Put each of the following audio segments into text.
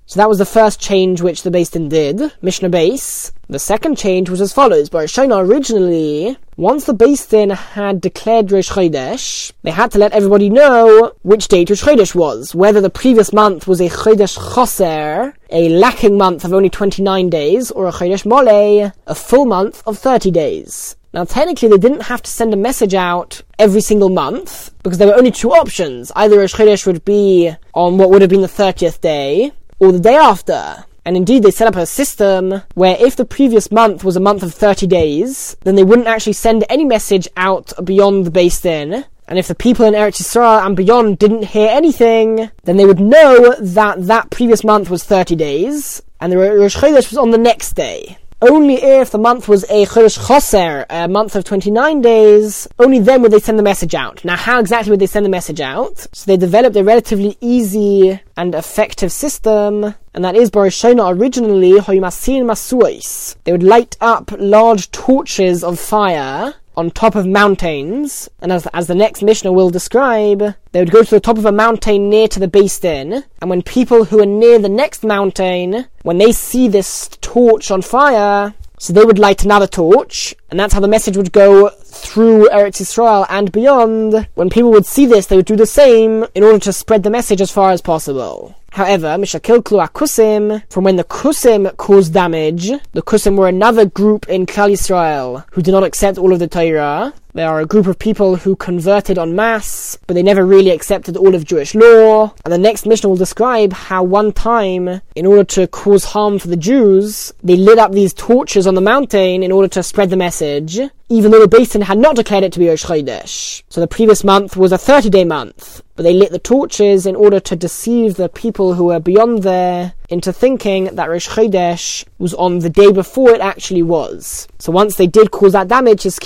So that was the first change which the Beis Din did, Mishnah Beis. The second change was as follows. Baruch Shana, originally, once the Beis Din had declared Rosh Chodesh, they had to let everybody know which date Rosh Chodesh was, whether the previous month was a Chodesh Choser, a lacking month of only 29 days, or a Chodesh Moleh, a full month of 30 days. Now, technically, they didn't have to send a message out every single month, because there were only two options. Either Rosh Chodesh would be on what would have been the 30th day, or the day after. And indeed, they set up a system where if the previous month was a month of 30 days, then they wouldn't actually send any message out beyond the Beis Din. And if the people in Eretz Yisrael and beyond didn't hear anything, then they would know that that previous month was 30 days, and the Rosh Chodesh was on the next day. Only if the month was a Chodesh Choser, a month of 29 days, only then would they send the message out. Now, how exactly would they send the message out? So they developed a relatively easy and effective system, and that is, Baruch Shana, originally, Hoymasin Masuis. They would light up large torches of fire on top of mountains, and as the next Mishnah will describe, they would go to the top of a mountain near to the Beis Din, and when people who are near the next mountain, when they see this torch on fire, so they would light another torch, and that's how the message would go through Eretz Yisrael and beyond. When people would see this, they would do the same in order to spread the message as far as possible. However, Mishakil Klu HaKusim, from when the Kusim caused damage, the Kusim were another group in Klal Yisrael who did not accept all of the Torah. They are a group of people who converted en masse, but they never really accepted all of Jewish law. And the next Mishnah will describe how one time, in order to cause harm for the Jews, they lit up these torches on the mountain in order to spread the message, even though the Beis Din had not declared it to be Rosh Chodesh. So the previous month was a 30-day month, but they lit the torches in order to deceive the people who were beyond there into thinking that Rosh Chodesh was on the day before it actually was. So once they did cause that damage, the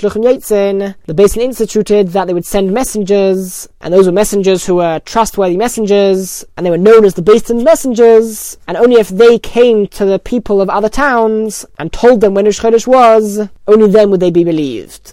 Beis Din instituted that they would send messengers, and those were messengers who were trustworthy messengers, and they were known as the Beis Din's messengers, and only if they came to the people of other towns and told them when Rosh Chodesh was, only then would they be believed.